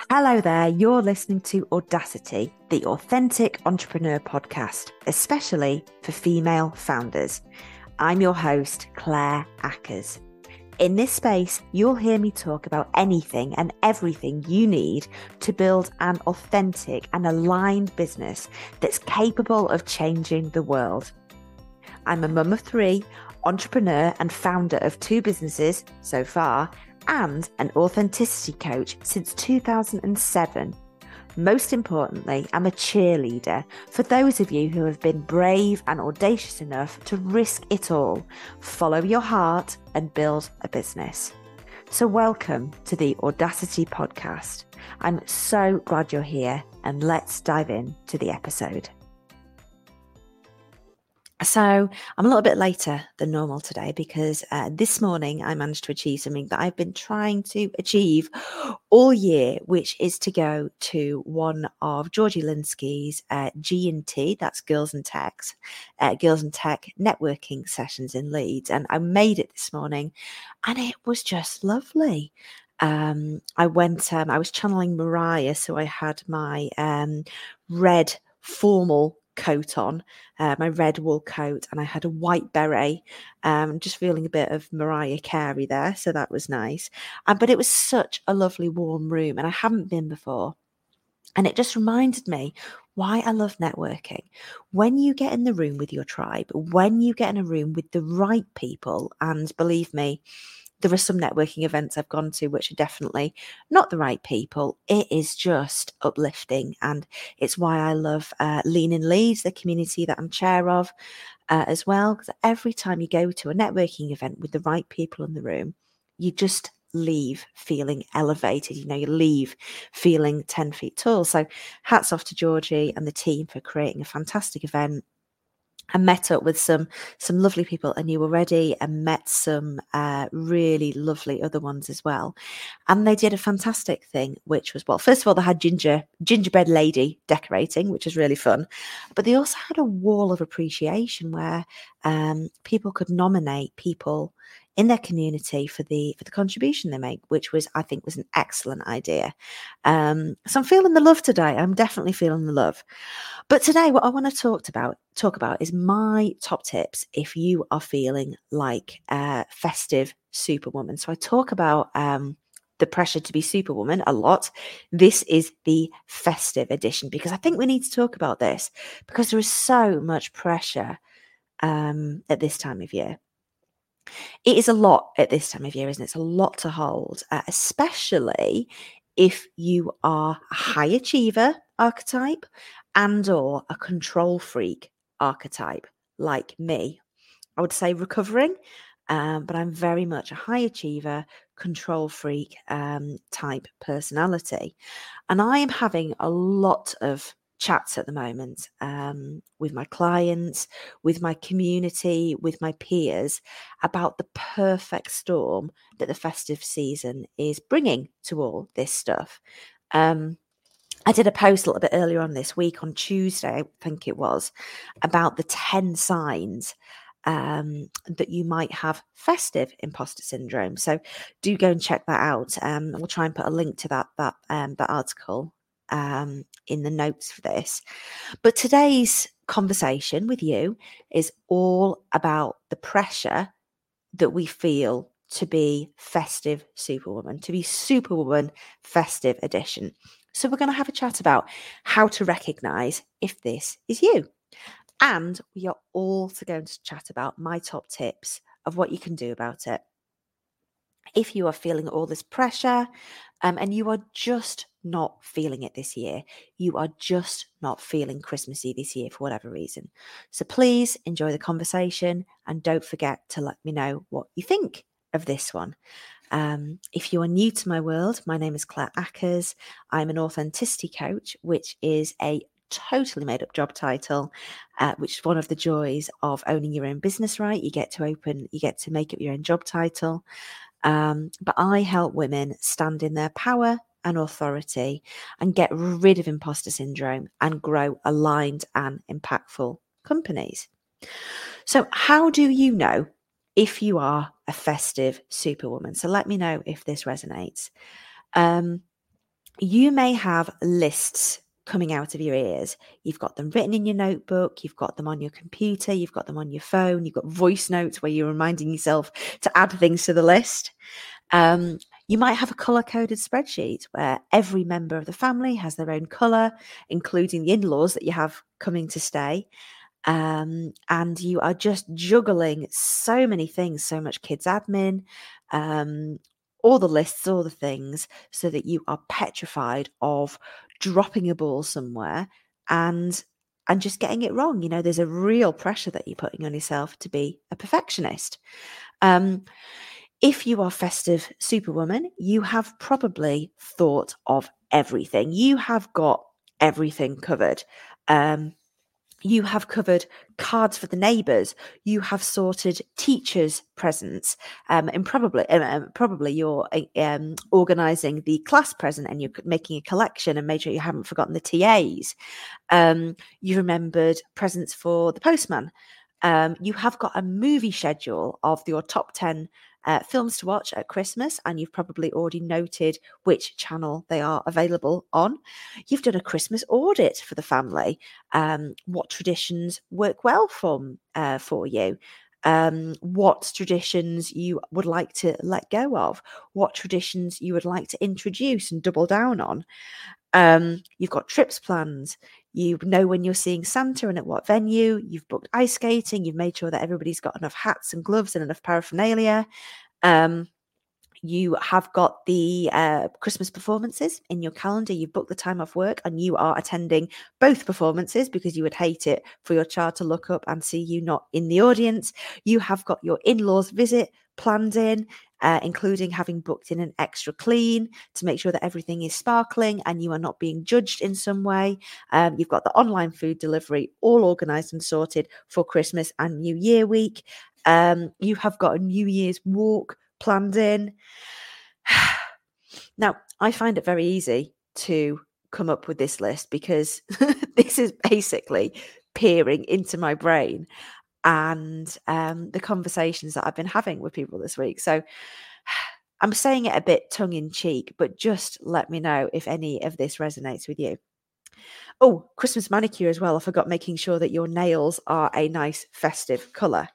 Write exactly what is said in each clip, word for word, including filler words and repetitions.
Hello there, you're listening to Audacity, the Authentic Entrepreneur podcast, especially for female founders. I'm your host, Claire Ackers. In this space, you'll hear me talk about anything and everything you need to build an authentic and aligned business that's capable of changing the world. I'm a mum of three, entrepreneur and founder of two businesses so far, and an authenticity coach since two thousand seven. Most importantly, I'm a cheerleader for those of you who have been brave and audacious enough to risk it all, follow your heart, and build a business. So welcome to the Audacity podcast. I'm so glad you're here, and let's dive in to the episode. So I'm a little bit later than normal today because uh, this morning I managed to achieve something that I've been trying to achieve all year, which is to go to one of Georgie Linsky's uh, G and T, that's Girls and Tech, uh, Girls and Tech networking sessions in Leeds. And I made it this morning and it was just lovely. Um, I went, um, I was channeling Mariah, so I had my um, red formal coat on, uh, my red wool coat, and I had a white beret, um, just feeling a bit of Mariah Carey there, so that was nice. Uh, but it was such a lovely warm room, and I haven't been before. And it just reminded me why I love networking. When you get in the room with your tribe, when you get in a room with the right people, and believe me, there are some networking events I've gone to which are definitely not the right people. It is just uplifting. And it's why I love uh, Lean in Leeds, the community that I'm chair of uh, as well. Because every time you go to a networking event with the right people in the room, you just leave feeling elevated. You know, you leave feeling ten feet tall. So hats off to Georgie and the team for creating a fantastic event. I met up with some some lovely people I knew already and met some uh, really lovely other ones as well. And they did a fantastic thing, which was, well, first of all, they had ginger gingerbread lady decorating, which was really fun. But they also had a wall of appreciation where um, people could nominate people in their community for the for the contribution they make, which was, I think, was an excellent idea. Um, so I'm feeling the love today. I'm definitely feeling the love. But today, what I want to talk about talk about is my top tips if you are feeling like a festive superwoman. So I talk about um, the pressure to be superwoman a lot. This is the festive edition because I think we need to talk about this because there is so much pressure um, at this time of year. It is a lot at this time of year, isn't it? It's a lot to hold, uh, especially if you are a high achiever archetype and or a control freak archetype like me. I would say recovering, um, but I'm very much a high achiever, control freak um, type personality. And I am having a lot of chats at the moment um, with my clients, with my community, with my peers about the perfect storm that the festive season is bringing to all this stuff. Um, I did a post a little bit earlier on this week on Tuesday, I think it was, about the ten signs um, that you might have festive imposter syndrome. So do go and check that out. Um, we'll try and put a link to that that um, that article um, in the notes for this. But today's conversation with you is all about the pressure that we feel to be festive superwoman, to be superwoman festive edition. So we're going to have a chat about how to recognize if this is you. And we are also going to chat about my top tips of what you can do about it. If you are feeling all this pressure um, and you are just not feeling it this year, you are just not feeling Christmassy this year for whatever reason. So please enjoy the conversation and don't forget to let me know what you think of this one. Um, if you are new to my world, my name is Claire Ackers. I'm an authenticity coach, which is a totally made up job title, uh, which is one of the joys of owning your own business, right? You get to open, you get to make up your own job title. Um, but I help women stand in their power and authority and get rid of imposter syndrome and grow aligned and impactful companies. So how do you know if you are a festive superwoman? So let me know if this resonates. Um, you may have lists coming out of your ears. You've got them written in your notebook, you've got them on your computer, you've got them on your phone, you've got voice notes where you're reminding yourself to add things to the list. Um, you might have a color-coded spreadsheet where every member of the family has their own color, including the in-laws that you have coming to stay. Um, and you are just juggling so many things, so much kids admin, um, all the lists, all the things, so that you are petrified of dropping a ball somewhere and and just getting it wrong. You know, there's a real pressure that you're putting on yourself to be a perfectionist. Um, if you are festive superwoman, you have probably thought of everything. You have got everything covered. Um, you have covered cards for the neighbours. You have sorted teachers' presents, um, and probably, um, probably you're um, organising the class present, and you're making a collection and made sure you haven't forgotten the T As. Um, you remembered presents for the postman. Um, you have got a movie schedule of your top ten uh, films to watch at Christmas, and you've probably already noted which channel they are available on. You've done a Christmas audit for the family. Um, what traditions work well from uh, for you? Um, what traditions you would like to let go of? What traditions you would like to introduce and double down on? Um, you've got trips planned. You know when you're seeing Santa and at what venue. You've booked ice skating. You've made sure that everybody's got enough hats and gloves and enough paraphernalia. Um, you have got the uh, Christmas performances in your calendar. You've booked the time off work and you are attending both performances because you would hate it for your child to look up and see you not in the audience. You have got your in-laws visit planned in, uh, including having booked in an extra clean to make sure that everything is sparkling and you are not being judged in some way. Um, you've got the online food delivery all organised and sorted for Christmas and New Year week. Um, you have got a New Year's walk planned in. Now, I find it very easy to come up with this list because this is basically peering into my brain and um, the conversations that I've been having with people this week. So I'm saying it a bit tongue in cheek, but just let me know if any of this resonates with you. Oh, Christmas manicure as well. I forgot making sure that your nails are a nice festive colour.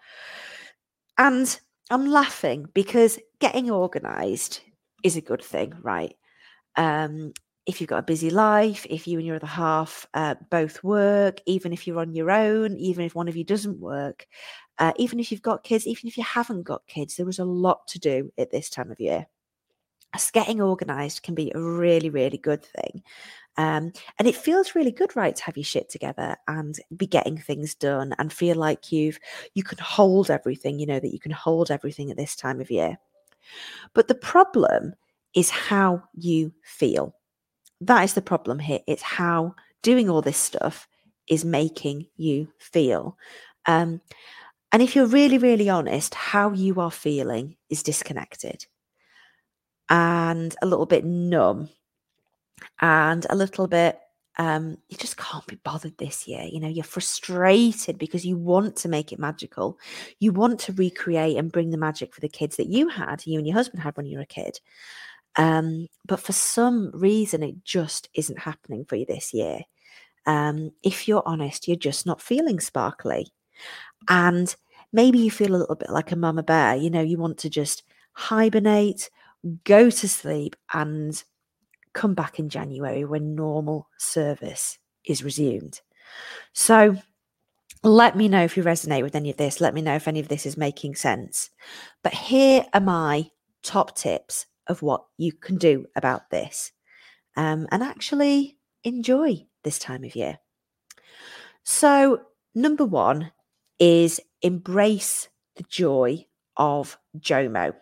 And I'm laughing because getting organised is a good thing, right? Um, if you've got a busy life, if you and your other half uh, both work, even if you're on your own, even if one of you doesn't work, uh, even if you've got kids, even if you haven't got kids, there is a lot to do at this time of year. As getting organised can be a really, really good thing. Um, and it feels really good, right, to have your shit together and be getting things done and feel like you've you can hold everything, you know, that you can hold everything at this time of year. But the problem is how you feel. That is the problem here. It's how doing all this stuff is making you feel. Um, and if you're really, really honest, how you are feeling is disconnected and a little bit numb and a little bit, um, you just can't be bothered this year. You know, you're frustrated because you want to make it magical. You want to recreate and bring the magic for the kids that you had, you and your husband had when you were a kid. Um, but for some reason, it just isn't happening for you this year. Um, if you're honest, you're just not feeling sparkly. And maybe you feel a little bit like a mama bear. You know, you want to just hibernate, go to sleep, and come back in January when normal service is resumed. So let me know if you resonate with any of this. Let me know if any of this is making sense. But here are my top tips of what you can do about this um, and actually enjoy this time of year. So number one is embrace the joy of JOMO.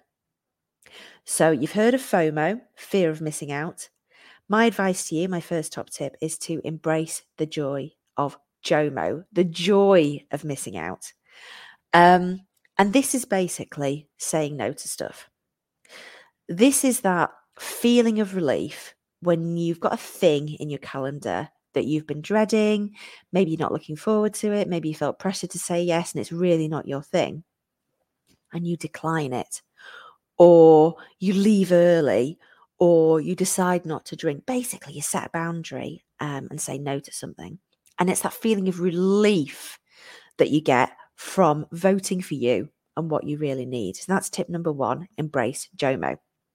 So you've heard of FOMO, fear of missing out. My advice to you, my first top tip, is to embrace the joy of JOMO, the joy of missing out. Um, and this is basically saying no to stuff. This is that feeling of relief when you've got a thing in your calendar that you've been dreading. Maybe you're not looking forward to it. Maybe you felt pressure to say yes and it's really not your thing. And you decline it. Or you leave early. or you decide not to drink. Basically, you set a boundary um, and say no to something. And it's that feeling of relief that you get from voting for you and what you really need. So that's tip number one, embrace JOMO.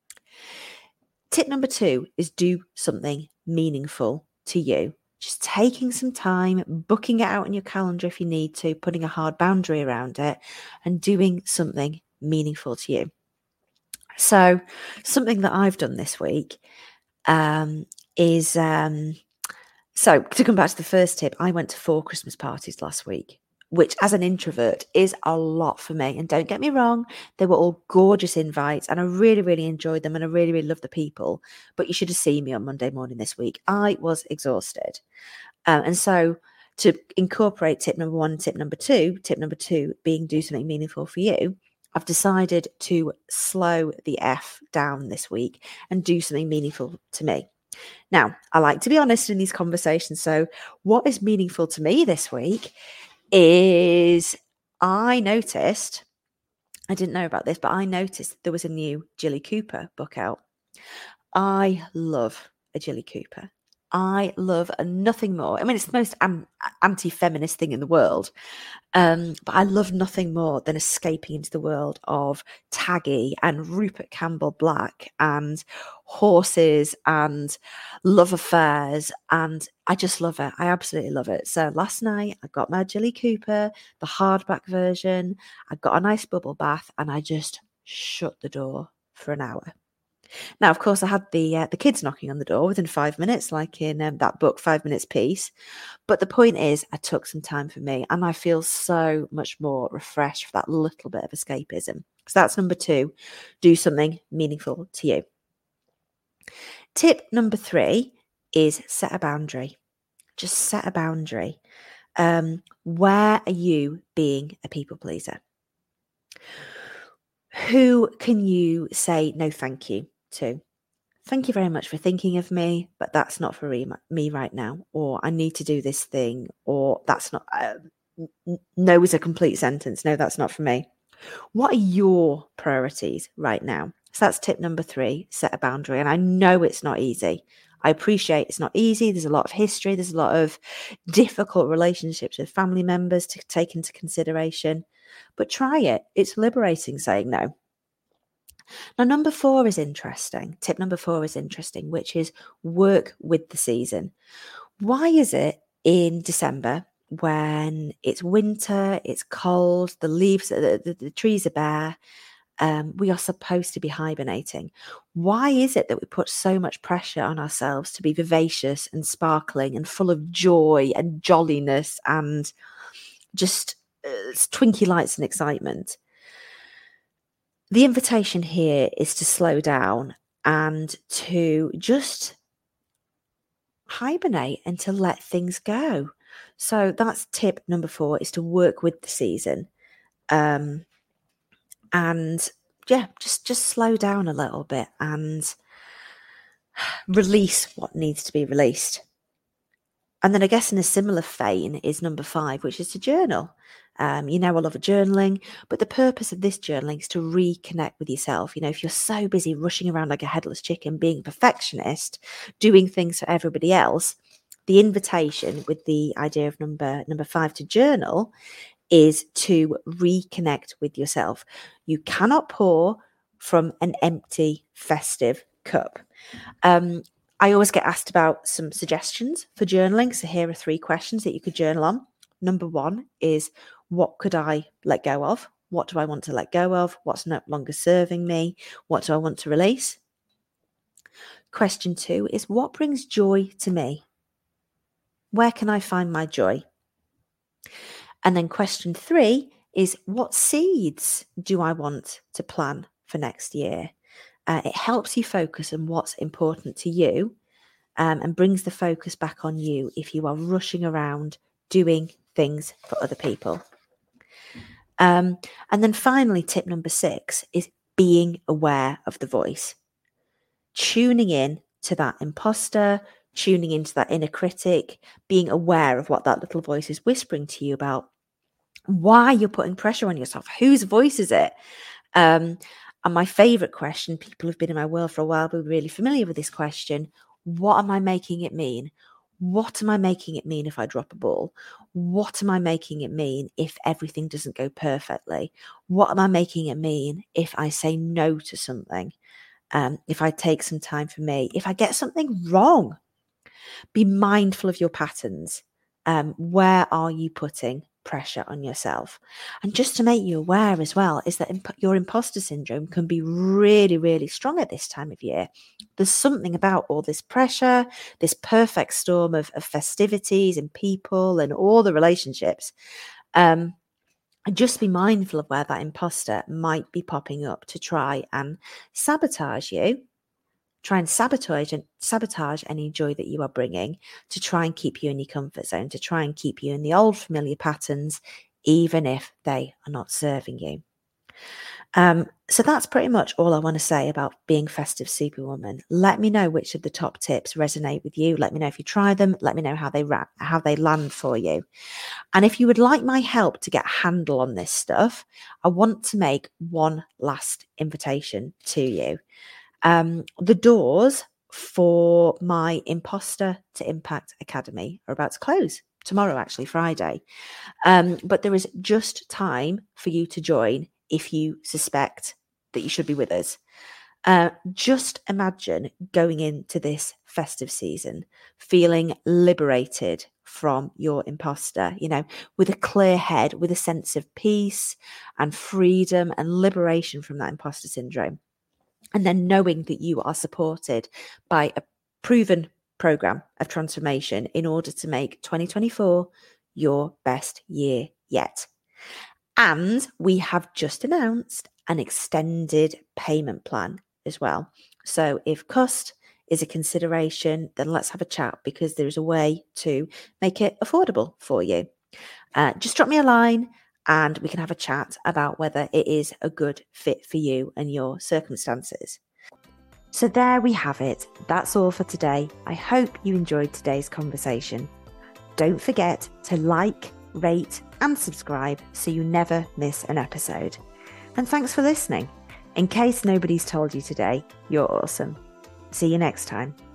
Tip number two is do something meaningful to you. Just taking some time, booking it out in your calendar if you need to, putting a hard boundary around it, and doing something meaningful to you. So something that I've done this week um, is, um, so to come back to the first tip, I went to four Christmas parties last week, which as an introvert is a lot for me. And don't get me wrong, they were all gorgeous invites and I really, really enjoyed them and I really, really loved the people. But you should have seen me on Monday morning this week. I was exhausted. Um, and so to incorporate tip number one, tip number two, tip number two being do something meaningful for you, I've decided to slow the F down this week and do something meaningful to me. Now, I like to be honest in these conversations. So what is meaningful to me this week is I noticed, I didn't know about this, but I noticed there was a new Jilly Cooper book out. I love a Jilly Cooper. I love nothing more. I mean, it's the most am- anti-feminist thing in the world. Um, but I love nothing more than escaping into the world of Taggy and Rupert Campbell Black and horses and love affairs. And I just love it. I absolutely love it. So last night I got my Jilly Cooper, the hardback version. I got a nice bubble bath and I just shut the door for an hour. Now, of course, I had the uh, the kids knocking on the door within five minutes, like in um, that book, Five Minutes Peace. But the point is, I took some time for me and I feel so much more refreshed for that little bit of escapism. So that's number two, do something meaningful to you. Tip number three is set a boundary. Just set a boundary. Um, where are you being a people pleaser? Who can you say no thank you to? Thank you very much for thinking of me, but that's not for me right now. Or I need to do this thing, or that's not, uh, no is a complete sentence. No, that's not for me. What are your priorities right now? So that's tip number three, set a boundary. And I know it's not easy. I appreciate it's not easy. There's a lot of history. There's a lot of difficult relationships with family members to take into consideration, but try it. It's liberating saying no. Now, number four is interesting. Tip number four is interesting, which is work with the season. Why is it in December when it's winter, it's cold, the leaves, the, the, the trees are bare, um, we are supposed to be hibernating? Why is it that we put so much pressure on ourselves to be vivacious and sparkling and full of joy and jolliness and just uh, twinky lights and excitement? The invitation here is to slow down and to just hibernate and to let things go. So that's tip number four, is to work with the season. Um, and yeah, just, just slow down a little bit and release what needs to be released. And then I guess in a similar vein is number five, which is to journal. Um, you know, I love journaling, but the purpose of this journaling is to reconnect with yourself. You know, if you're so busy rushing around like a headless chicken, being a perfectionist, doing things for everybody else, the invitation with the idea of number number five to journal is to reconnect with yourself. You cannot pour from an empty, festive cup. Um, I always get asked about some suggestions for journaling. So here are three questions that you could journal on. Number one is, what could I let go of? What do I want to let go of? What's no longer serving me? What do I want to release? Question two is, what brings joy to me? Where can I find my joy? And then question three is, what seeds do I want to plan for next year? Uh, it helps you focus on what's important to you um, and brings the focus back on you if you are rushing around doing things for other people. Um, and then finally, tip number six is being aware of the voice. Tuning in to that imposter, tuning into that inner critic, being aware of what that little voice is whispering to you about, why you're putting pressure on yourself, whose voice is it? Um, And my favourite question, people who've been in my world for a while will be really familiar with this question: what am I making it mean? What am I making it mean if I drop a ball? What am I making it mean if everything doesn't go perfectly? What am I making it mean if I say no to something? Um, if I take some time for me, if I get something wrong? Be mindful of your patterns. Um, where are you putting pressure on yourself? And just to make you aware as well, is that imp- your imposter syndrome can be really, really strong at this time of year. There's something about all this pressure, this perfect storm of, of festivities and people and all the relationships. Um, and just be mindful of where that imposter might be popping up to try and sabotage you. Try and sabotage and sabotage any joy that you are bringing, to try and keep you in your comfort zone, to try and keep you in the old familiar patterns, even if they are not serving you. Um, so that's pretty much all I want to say about being festive superwoman. Let me know which of the top tips resonate with you. Let me know if you try them. Let me know how they ra- how they land for you. And if you would like my help to get a handle on this stuff, I want to make one last invitation to you. Um, the doors for my Imposter to Impact Academy are about to close tomorrow, actually Friday. Um, but there is just time for you to join if you suspect that you should be with us. Uh, just imagine going into this festive season feeling liberated from your imposter, you know, with a clear head, with a sense of peace and freedom and liberation from that imposter syndrome. And then knowing that you are supported by a proven program of transformation in order to make twenty twenty-four your best year yet. And we have just announced an extended payment plan as well. So if cost is a consideration, then let's have a chat, because there is a way to make it affordable for you. Uh, just drop me a line and we can have a chat about whether it is a good fit for you and your circumstances. So there we have it. That's all for today. I hope you enjoyed today's conversation. Don't forget to like, rate, and subscribe so you never miss an episode. And thanks for listening. In case nobody's told you today, you're awesome. See you next time.